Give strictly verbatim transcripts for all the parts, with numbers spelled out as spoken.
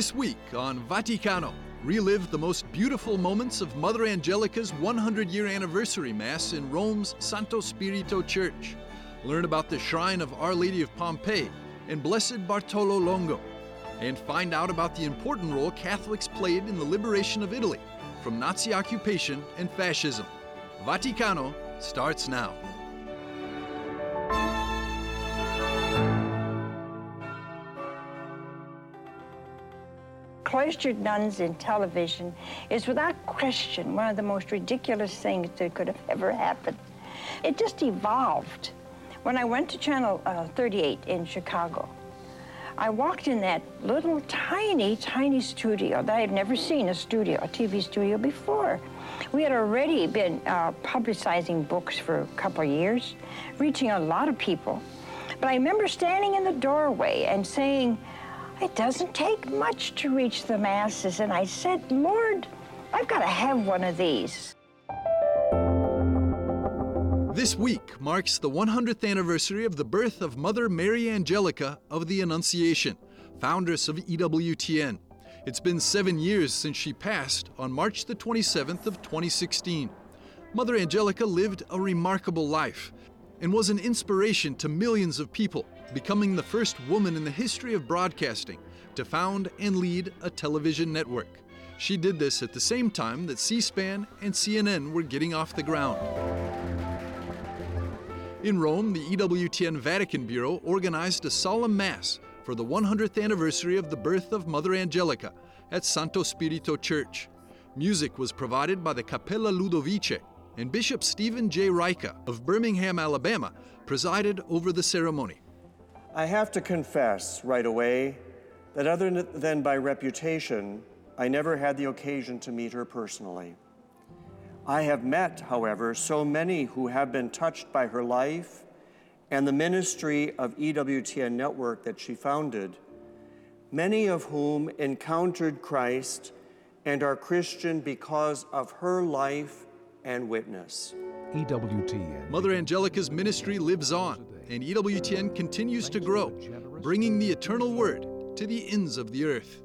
This week on Vaticano, relive the most beautiful moments of Mother Angelica's one hundred year anniversary Mass in Rome's Santo Spirito Church. Learn about the shrine of Our Lady of Pompeii and Blessed Bartolo Longo. And find out about the important role Catholics played in the liberation of Italy from Nazi occupation and fascism. Vaticano starts now. Cloistered nuns in television is without question one of the most ridiculous things that could have ever happened. It just evolved. When I went to Channel uh, thirty-eight in Chicago, I walked in that little tiny, tiny studio that I had never seen a studio, a T V studio before. We had already been uh, publicizing books for a couple of years, reaching a lot of people. But I remember standing in the doorway and saying, it doesn't take much to reach the masses. And I said, Lord, I've got to have one of these. This week marks the one hundredth anniversary of the birth of Mother Mary Angelica of the Annunciation, foundress of E W T N. It's been seven years since she passed on March the twenty-seventh of twenty sixteen. Mother Angelica lived a remarkable life and was an inspiration to millions of people, becoming the first woman in the history of broadcasting to found and lead a television network. She did this at the same time that C-SPAN and C N N were getting off the ground. In Rome, the E W T N Vatican Bureau organized a solemn Mass for the one hundredth anniversary of the birth of Mother Angelica at Santo Spirito Church. Music was provided by the Cappella Ludovice, and Bishop Stephen J. Rica of Birmingham, Alabama, presided over the ceremony. I have to confess right away that other than by reputation, I never had the occasion to meet her personally. I have met, however, so many who have been touched by her life and the ministry of E W T N Network that she founded, many of whom encountered Christ and are Christian because of her life and witness. E W T N. Mother Angelica's ministry lives on, and E W T N continues to grow, bringing the eternal word to the ends of the earth.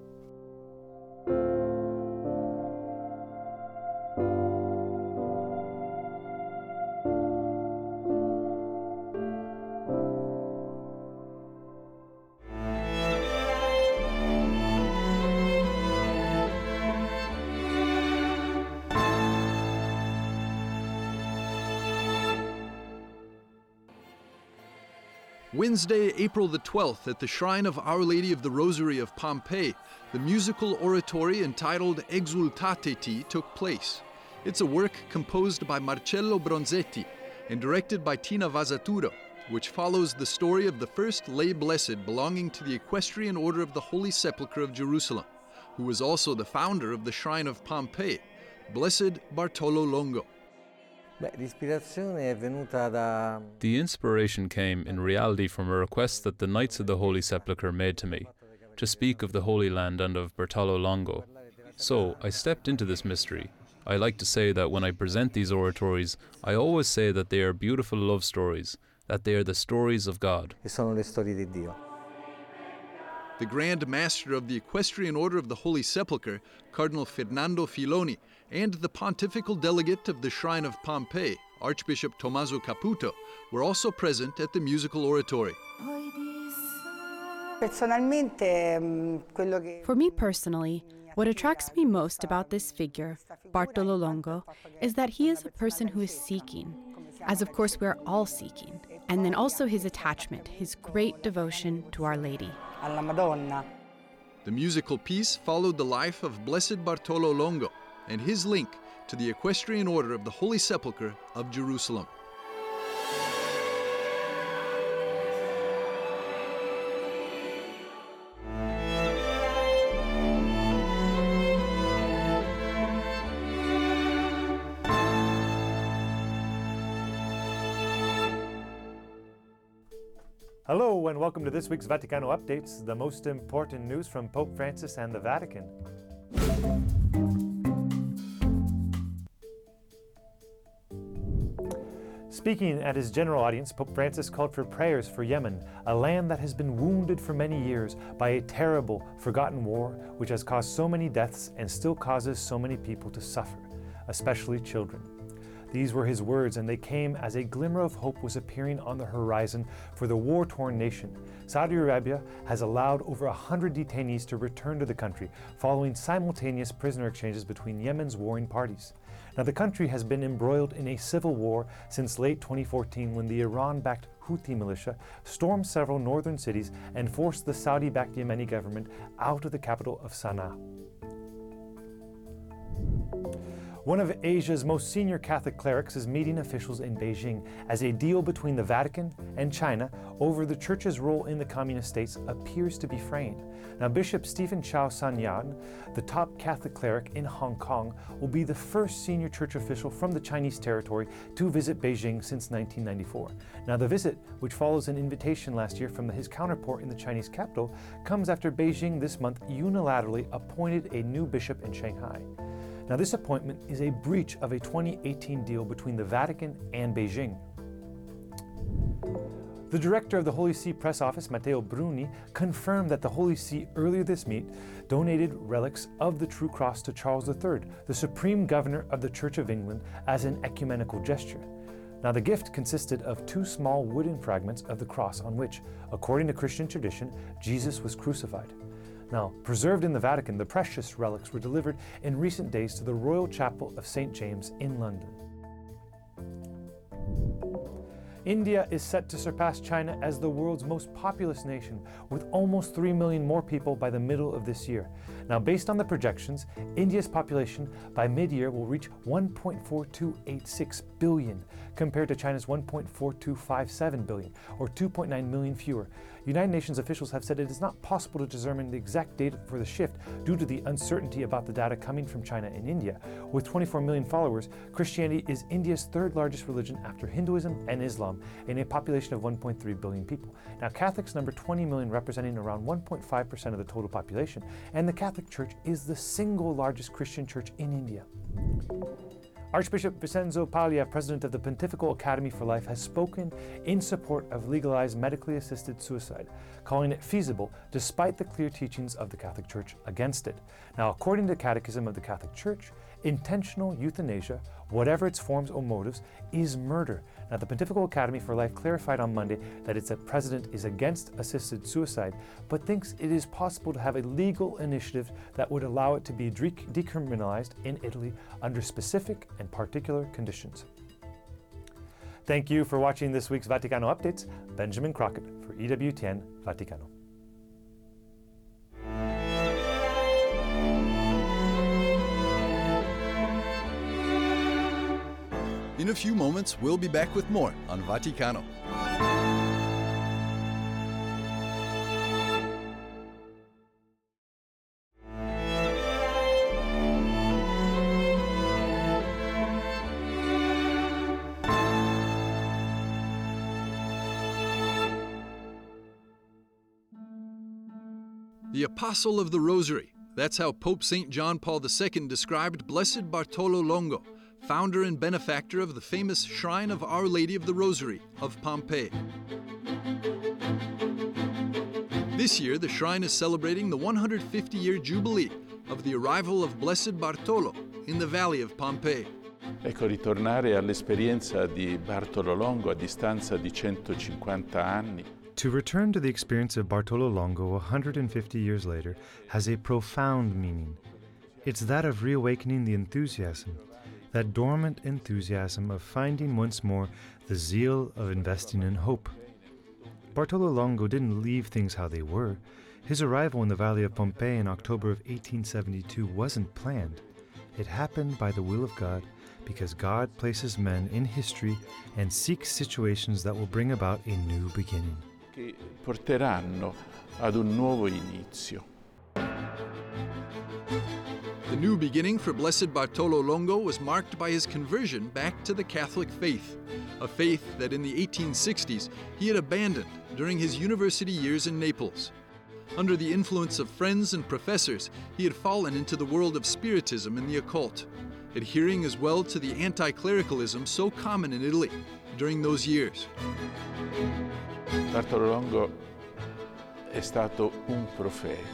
Wednesday, April the twelfth, at the Shrine of Our Lady of the Rosary of Pompeii, the musical oratory entitled Exultate Te took place. It's a work composed by Marcello Bronzetti and directed by Tina Vazaturo, which follows the story of the first lay blessed belonging to the Equestrian Order of the Holy Sepulchre of Jerusalem, who was also the founder of the Shrine of Pompeii, Blessed Bartolo Longo. The inspiration came in reality from a request that the Knights of the Holy Sepulchre made to me, to speak of the Holy Land and of Bartolo Longo. So I stepped into this mystery. I like to say that when I present these oratories, I always say that they are beautiful love stories, that they are the stories of God. The Grand Master of the Equestrian Order of the Holy Sepulchre, Cardinal Fernando Filoni, and the Pontifical Delegate of the Shrine of Pompeii, Archbishop Tommaso Caputo, were also present at the musical oratory. For me personally, what attracts me most about this figure, Bartolo Longo, is that he is a person who is seeking, as of course we are all seeking, and then also his attachment, his great devotion to Our Lady. The musical piece followed the life of Blessed Bartolo Longo and his link to the Equestrian Order of the Holy Sepulchre of Jerusalem. Hello and welcome to this week's Vaticano Updates, the most important news from Pope Francis and the Vatican. Speaking at his general audience, Pope Francis called for prayers for Yemen, a land that has been wounded for many years by a terrible, forgotten war which has caused so many deaths and still causes so many people to suffer, especially children. These were his words, and they came as a glimmer of hope was appearing on the horizon for the war-torn nation. Saudi Arabia has allowed over one hundred detainees to return to the country, following simultaneous prisoner exchanges between Yemen's warring parties. Now, the country has been embroiled in a civil war since late twenty fourteen, when the Iran-backed Houthi militia stormed several northern cities and forced the Saudi-backed Yemeni government out of the capital of Sana'a. One of Asia's most senior Catholic clerics is meeting officials in Beijing as a deal between the Vatican and China over the Church's role in the communist states appears to be fraying. Now, Bishop Stephen Chow San Yan, the top Catholic cleric in Hong Kong, will be the first senior church official from the Chinese territory to visit Beijing since nineteen ninety-four. Now, the visit, which follows an invitation last year from his counterpart in the Chinese capital, comes after Beijing this month unilaterally appointed a new bishop in Shanghai. Now, this appointment is a breach of a twenty eighteen deal between the Vatican and Beijing. The director of the Holy See Press Office, Matteo Bruni, confirmed that the Holy See earlier this week donated relics of the True Cross to Charles the Third, the Supreme Governor of the Church of England, as an ecumenical gesture. Now, the gift consisted of two small wooden fragments of the cross on which, according to Christian tradition, Jesus was crucified. Now, preserved in the Vatican, the precious relics were delivered in recent days to the Royal Chapel of Saint James in London. India is set to surpass China as the world's most populous nation, with almost three million more people by the middle of this year. Now, based on the projections, India's population by mid-year will reach one point four two eight six billion, compared to China's one point four two five seven billion, or two point nine million fewer. United Nations officials have said it is not possible to determine the exact date for the shift due to the uncertainty about the data coming from China and India. With twenty-four million followers, Christianity is India's third largest religion after Hinduism and Islam, in a population of one point three billion people. Now, Catholics number twenty million, representing around one point five percent of the total population, and the Catholic Church is the single largest Christian church in India. Archbishop Vincenzo Paglia, president of the Pontifical Academy for Life, has spoken in support of legalized medically assisted suicide, calling it feasible despite the clear teachings of the Catholic Church against it. Now, according to the Catechism of the Catholic Church, intentional euthanasia, whatever its forms or motives, is murder. Now, the Pontifical Academy for Life clarified on Monday that its president is against assisted suicide, but thinks it is possible to have a legal initiative that would allow it to be de- decriminalized in Italy under specific and particular conditions. Thank you for watching this week's Vaticano Updates. Benjamin Crockett for E W T N Vaticano. In a few moments, we'll be back with more on Vaticano. The Apostle of the Rosary. That's how Pope Saint John Paul the Second described Blessed Bartolo Longo, founder and benefactor of the famous Shrine of Our Lady of the Rosary of Pompeii. This year, the shrine is celebrating the one hundred fifty year jubilee of the arrival of Blessed Bartolo in the valley of Pompeii. Ecco, ritornare all'esperienza di Bartolo Longo a distanza di centocinquanta anni. To return to the experience of Bartolo Longo one hundred fifty years later has a profound meaning. It's that of reawakening the enthusiasm, that dormant enthusiasm of finding once more the zeal of investing in hope. Bartolo Longo didn't leave things how they were. His arrival in the Valley of Pompeii in October of eighteen seventy-two wasn't planned. It happened by the will of God, because God places men in history and seeks situations that will bring about a new beginning. Che porteranno ad un nuovo inizio. The new beginning for Blessed Bartolo Longo was marked by his conversion back to the Catholic faith, a faith that in the eighteen sixties he had abandoned during his university years in Naples. Under the influence of friends and professors, he had fallen into the world of Spiritism and the occult, adhering as well to the anti-clericalism so common in Italy, during those years. Bartolo Longo è stato un profeta.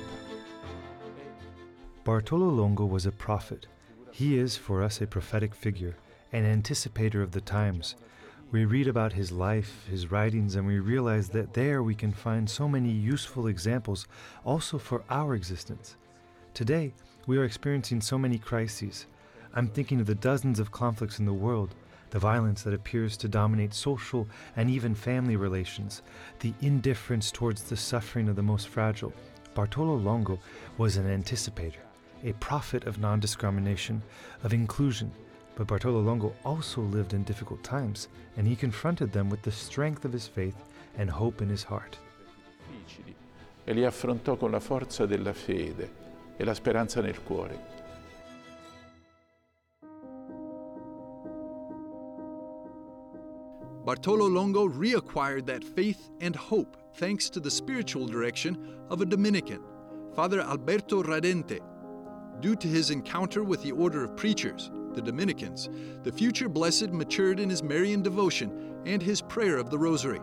Bartolo Longo was a prophet. He is, for us, a prophetic figure, an anticipator of the times. We read about his life, his writings, and we realize that there we can find so many useful examples also for our existence. Today, we are experiencing so many crises. I'm thinking of the dozens of conflicts in the world, the violence that appears to dominate social and even family relations, the indifference towards the suffering of the most fragile. Bartolo Longo was an anticipator, a prophet of non-discrimination, of inclusion. But Bartolo Longo also lived in difficult times, and he confronted them with the strength of his faith and hope in his heart. E li affrontò con la forza della fede e la speranza nel cuore. Bartolo Longo reacquired that faith and hope thanks to the spiritual direction of a Dominican, Father Alberto Radente. Due to his encounter with the order of preachers, the Dominicans, the future blessed matured in his Marian devotion and his prayer of the Rosary.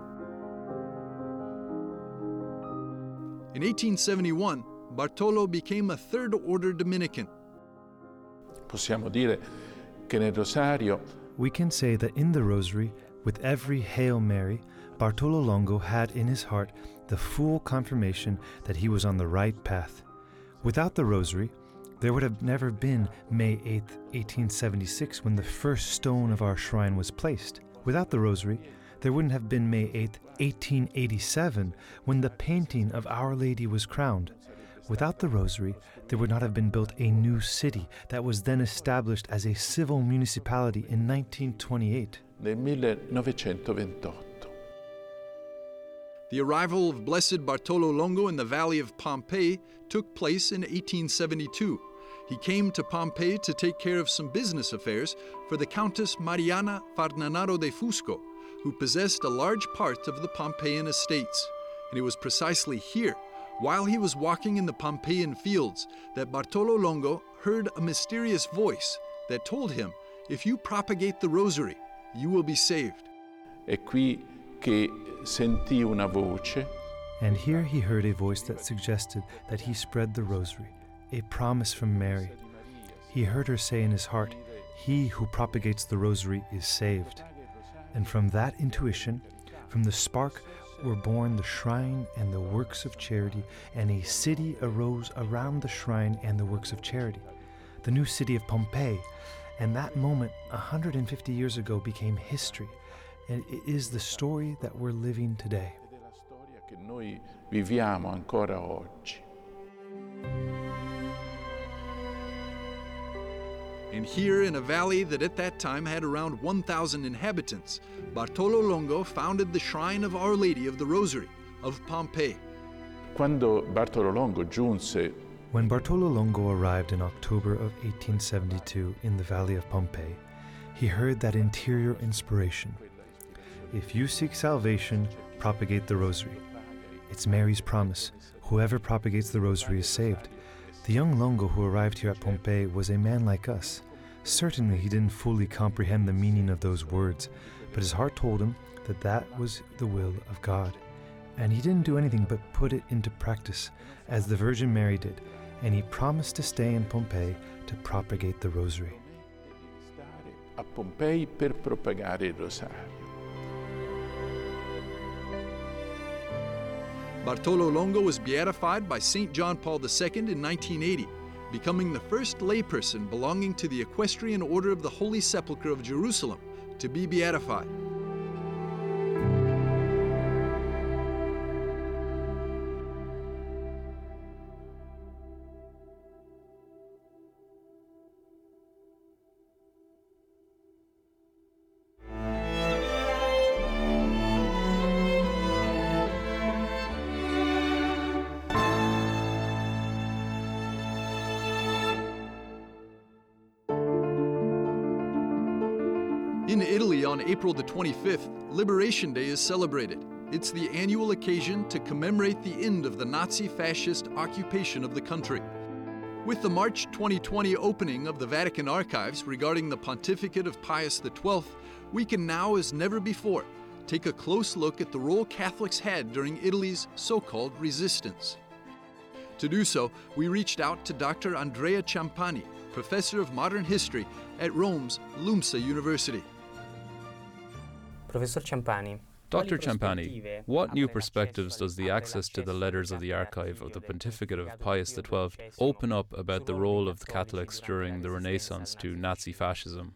In eighteen seventy-one, Bartolo became a Third Order Dominican. Possiamo dire che nel Rosario We can say that in the Rosary, with every Hail Mary, Bartolo Longo had in his heart the full confirmation that he was on the right path. Without the Rosary, there would have never been May eighth, eighteen seventy-six, when the first stone of our shrine was placed. Without the Rosary, there wouldn't have been May eighth, eighteen eighty-seven, when the painting of Our Lady was crowned. Without the Rosary, there would not have been built a new city that was then established as a civil municipality in nineteen twenty-eight. Nel millenovecentoventotto. The arrival of Blessed Bartolo Longo in the valley of Pompeii took place in eighteen seventy-two. He came to Pompeii to take care of some business affairs for the Countess Mariana Farnanaro de Fusco, who possessed a large part of the Pompeian estates. And it was precisely here, while he was walking in the Pompeian fields, that Bartolo Longo heard a mysterious voice that told him, "If you propagate the Rosary, you will be saved." È qui che sentì una voce. And here he heard a voice that suggested that he spread the Rosary, a promise from Mary. He heard her say in his heart, "He who propagates the Rosary is saved." And from that intuition, from the spark, were born the shrine and the works of charity, and a city arose around the shrine and the works of charity, the new city of Pompeii. And that moment, one hundred fifty years ago, became history, and it is the story that we're living today. Ed è la storia che noi viviamo ancora oggi. And here in a valley that at that time had around one thousand inhabitants, Bartolo Longo founded the Shrine of Our Lady of the Rosary of Pompeii. Quando Bartolo Longo giunse When Bartolo Longo arrived in October of eighteen seventy-two in the valley of Pompeii, he heard that interior inspiration. If you seek salvation, propagate the Rosary. It's Mary's promise. Whoever propagates the Rosary is saved. The young Longo who arrived here at Pompeii was a man like us. Certainly he didn't fully comprehend the meaning of those words, but his heart told him that that was the will of God. And he didn't do anything but put it into practice, as the Virgin Mary did, and he promised to stay in Pompeii to propagate the Rosary. stare a Pompei per propagare il Rosario. Bartolo Longo was beatified by Saint John Paul the Second in nineteen eighty, becoming the first layperson belonging to the Equestrian Order of the Holy Sepulchre of Jerusalem to be beatified. In Italy, on April the twenty-fifth, Liberation Day is celebrated. It's the annual occasion to commemorate the end of the Nazi fascist occupation of the country. With the March twenty twenty opening of the Vatican archives regarding the pontificate of Pius the twelfth, we can now, as never before, take a close look at the role Catholics had during Italy's so-called resistance. To do so, we reached out to Doctor Andrea Ciampani, professor of modern history at Rome's LUMSA University. Professor Ciampani. Doctor Ciampani, what new perspectives does the access to the letters of the archive of the pontificate of Pius the twelfth open up about the role of the Catholics during the Renaissance to Nazi fascism?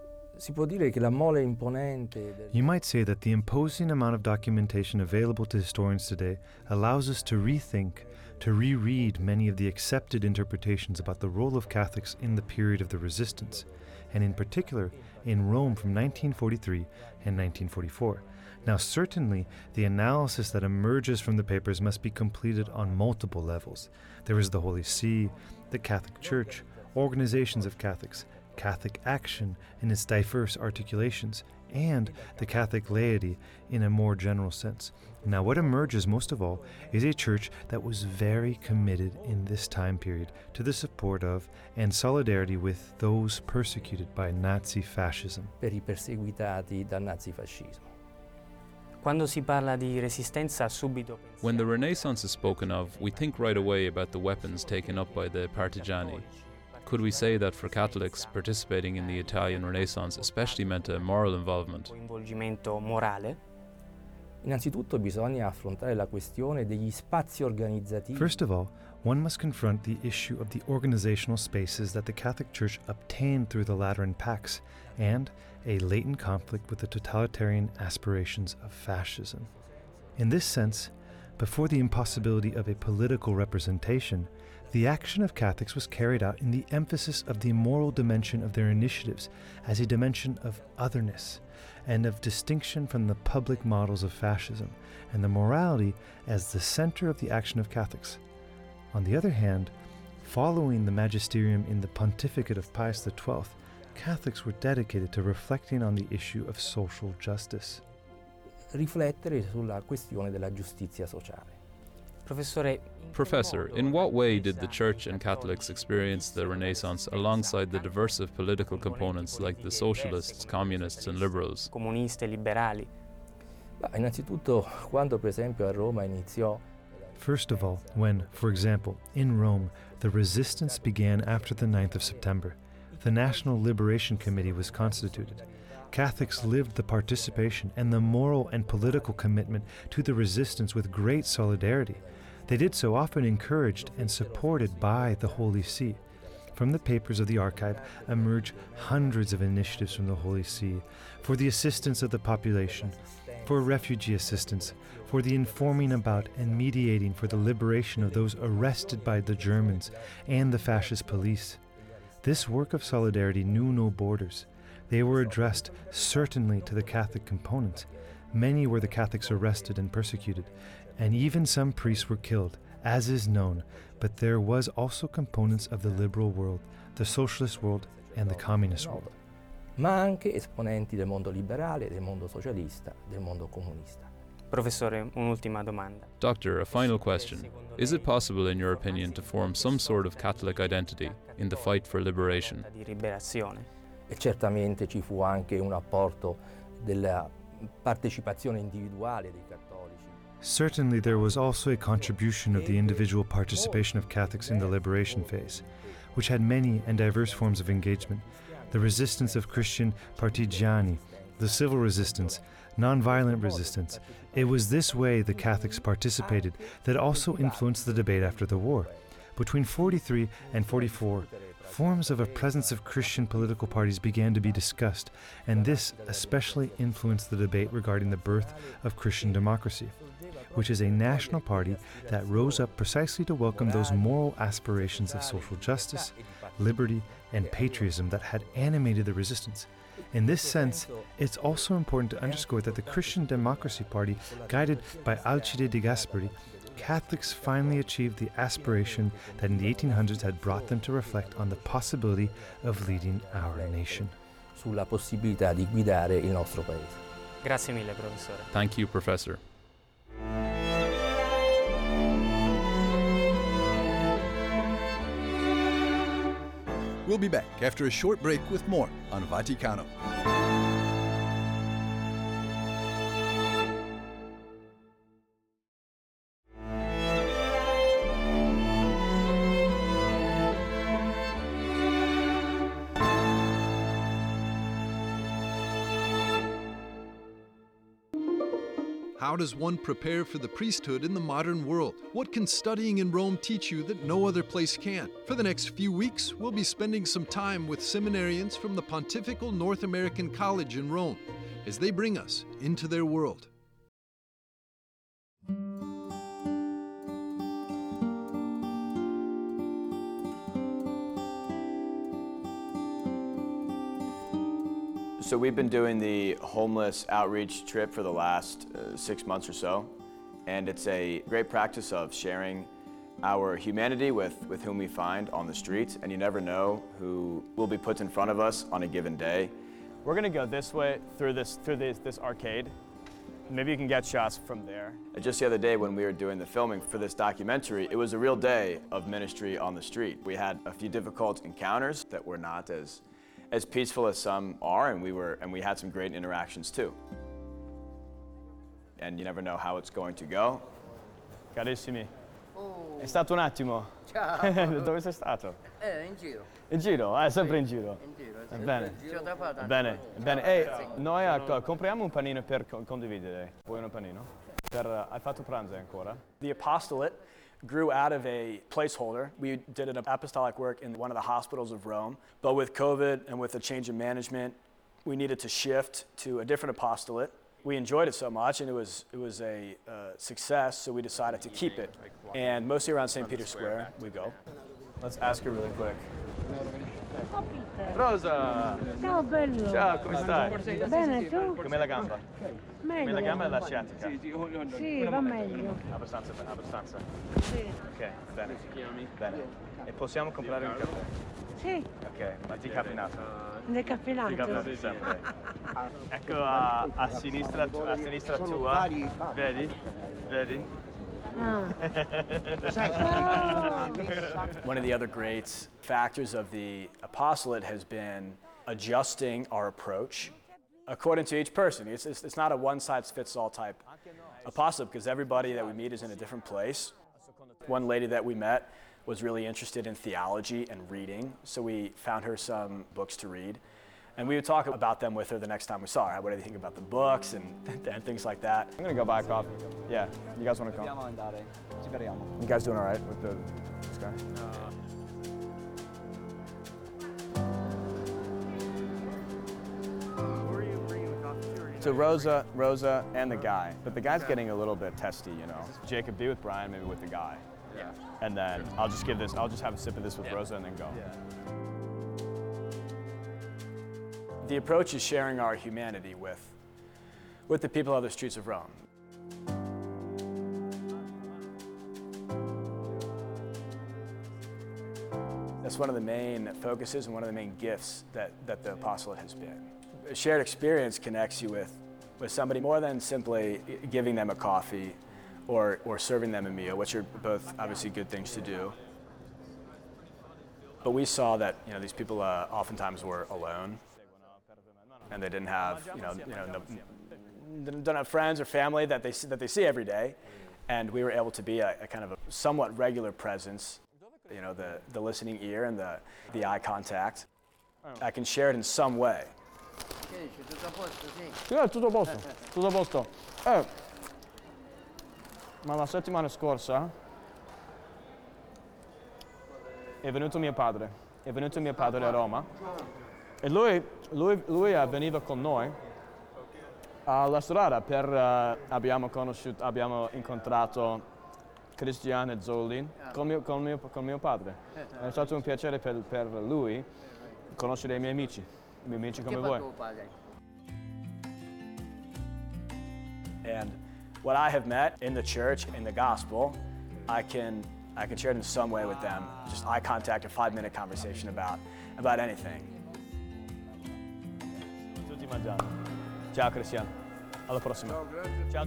You might say that the imposing amount of documentation available to historians today allows us to rethink, to reread many of the accepted interpretations about the role of Catholics in the period of the Resistance, and in particular in Rome from nineteen forty-three and nineteen forty-four. Now, certainly, the analysis that emerges from the papers must be completed on multiple levels. There is the Holy See, the Catholic Church, organizations of Catholics, Catholic action in its diverse articulations, and the Catholic laity in a more general sense. Now, what emerges most of all is a church that was very committed in this time period to the support of and solidarity with those persecuted by Nazi fascism. Per i perseguitati dal nazifascismo. Quando si parla di resistenza, subito When the Renaissance is spoken of, we think right away about the weapons taken up by the partigiani. Could we say that for Catholics, participating in the Italian Renaissance especially meant a moral involvement? coinvolgimento morale. Innanzitutto bisogna affrontare la questione degli spazi organizzativi. First of all, one must confront the issue of the organizational spaces that the Catholic Church obtained through the Lateran Pacts and a latent conflict with the totalitarian aspirations of fascism. In this sense, before the impossibility of a political representation, the action of Catholics was carried out in the emphasis of the moral dimension of their initiatives as a dimension of otherness and of distinction from the public models of fascism, and the morality as the center of the action of Catholics. On the other hand, following the magisterium in the pontificate of Pius the twelfth, Catholics were dedicated to reflecting on the issue of social justice. Riflettere sulla questione della giustizia sociale. Professor, in what way did the Church and Catholics experience the Renaissance alongside the diverse political components like the socialists, communists and liberals? Comunisti e liberali. Innanzitutto, quando per esempio a Roma iniziò. First of all, when, for example, in Rome, the resistance began after the ninth of September, the National Liberation Committee was constituted. Catholics lived the participation and the moral and political commitment to the resistance with great solidarity. They did so often encouraged and supported by the Holy See. From the papers of the archive emerge hundreds of initiatives from the Holy See for the assistance of the population, for refugee assistance, for the informing about and mediating for the liberation of those arrested by the Germans and the fascist police. This work of solidarity knew no borders. They were addressed certainly to the Catholic components. Many were the Catholics arrested and persecuted, and even some priests were killed, as is known, but there was also components of the liberal world, the socialist world, and the communist world. Ma anche esponenti del mondo liberale, del mondo socialista, del mondo comunista. Professore, un'ultima domanda. Doctor, a final question. Is it possible, in your opinion, to form some sort of Catholic identity in the fight for liberation? Di liberazione. E certamente ci fu anche un apporto della partecipazione individuale dei cattolici. Certainly there was also a contribution of the individual participation of Catholics in the liberation phase, which had many and diverse forms of engagement. The resistance of Christian partigiani, the civil resistance, nonviolent resistance. It was this way the Catholics participated that also influenced the debate after the war. Between forty-three and forty-four, forms of a presence of Christian political parties began to be discussed, and this especially influenced the debate regarding the birth of Christian democracy, which is a national party that rose up precisely to welcome those moral aspirations of social justice, liberty, and patriotism that had animated the resistance. In this sense, it's also important to underscore that the Christian Democracy Party, guided by Alcide de Gasperi, Catholics finally achieved the aspiration that in the eighteen hundreds had brought them to reflect on the possibility of leading our nation. Sulla possibilità di guidare il nostro paese. Grazie mille, professore. Thank you, Professor. We'll be back after a short break with more on Vaticano. How does one prepare for the priesthood in the modern world? What can studying in Rome teach you that no other place can? For the next few weeks, we'll be spending some time with seminarians from the Pontifical North American College in Rome as they bring us into their world. So we've been doing the homeless outreach trip for the last uh, six months or so, and it's a great practice of sharing our humanity with, with whom we find on the streets, and you never know who will be put in front of us on a given day. We're gonna go this way through this through this, this arcade. Maybe you can get shots from there. Just the other day when we were doing the filming for this documentary, it was a real day of ministry on the street. We had a few difficult encounters that were not as as peaceful as some are, and we were, and we had some great interactions too. And you never know how it's going to go. Carissimi, oh. È stato un attimo. Ciao. Dove sei stato? Eh, in giro. In giro? Ah, sempre in giro. In giro, sì. Bene. Bene, bene. Ehi, noi uh, compriamo un panino per condividere. Vuoi un panino? Per, uh, hai fatto pranzo ancora? The apostolate grew out of a placeholder. We did an apostolic work in one of the hospitals of Rome, but with COVID and with the change in management, we needed to shift to a different apostolate. We enjoyed it so much, and it was it was a uh, success, so we decided to keep it. And mostly around Saint Peter's Square, we go. Let's ask her really quick. Rosa! Ciao bello! Ciao, come stai? Bene, tu? Come la gamba? Meglio. Come la gamba e la sciatica? Sì, va meglio. Abbastanza, abbastanza. Sì. Ok, bene. Bene. E possiamo comprare un caffè? Sì. Ok, ma decaffeinato? Decaffeinato. Decaffeinato sempre. Ecco a, a sinistra, a sinistra tua, vedi? Vedi? One of the other great factors of the apostolate has been adjusting our approach according to each person. It's, it's, it's not a one-size-fits-all type apostolate because everybody that we meet is in a different place. One lady that we met was really interested in theology and reading, so we found her some books to read. And we would talk about them with her the next time we saw her. What do you think about the books and, and things like that? I'm gonna go buy a coffee. Yeah, you guys wanna come? You guys doing all right with the, this guy? To Rosa, Rosa, and the guy. But the guy's getting a little bit testy, you know. Jacob, be with Brian, maybe with the guy. Yeah. And then I'll just give this, I'll just have a sip of this with yeah. Rosa and then go. Yeah. The approach is sharing our humanity with, with the people of the streets of Rome. That's one of the main focuses and one of the main gifts that, that the apostolate has been. A shared experience connects you with, with somebody more than simply giving them a coffee or, or serving them a meal, which are both obviously good things to do. But we saw that you know, these people uh, oftentimes were alone. And they didn't have, you know, you know, no, don't have friends or family that they that they see every day, and we were able to be a, a kind of a somewhat regular presence, you know, the the listening ear and the the eye contact. I can share it in some way. Tutto a posto, sì. Sì, tutto a posto, tutto a posto. Eh, ma la settimana scorsa è venuto mio padre, è venuto mio padre a Roma. E lui, lui, lui veniva con noi alla strada per, uh, abbiamo conosciuto, abbiamo incontrato Cristiano e Zolli con mio, con mio, con mio padre. È stato un piacere per, per lui conoscere i miei amici, i miei amici come voi. And what I have met in the church, in the gospel, I can, I can share it in some way with them. Just eye contact, a five-minute conversation about, about anything. Ciao Cristiano, alla prossima. Ciao.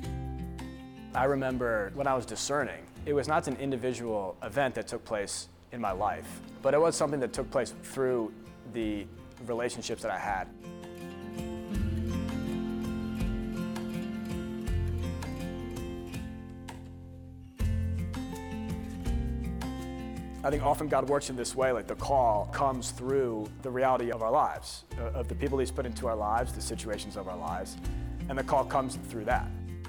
I remember when I was discerning, it was not an individual event that took place in my life, but it was something that took place through the relationships that I had. I think often God works in this way, like the call comes through the reality of our lives, of the people He's put into our lives, the situations of our lives, and the call comes through that.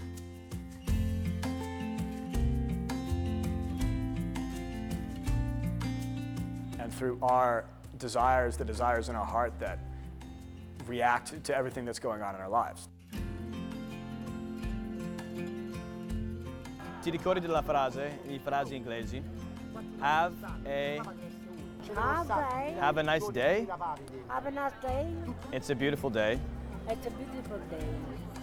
And through our desires, the desires in our heart that react to everything that's going on in our lives. Ti ricordi della frase, di frasi inglesi? Have a Have a, have a nice day. have a nice day. It's a beautiful day. It's a beautiful day.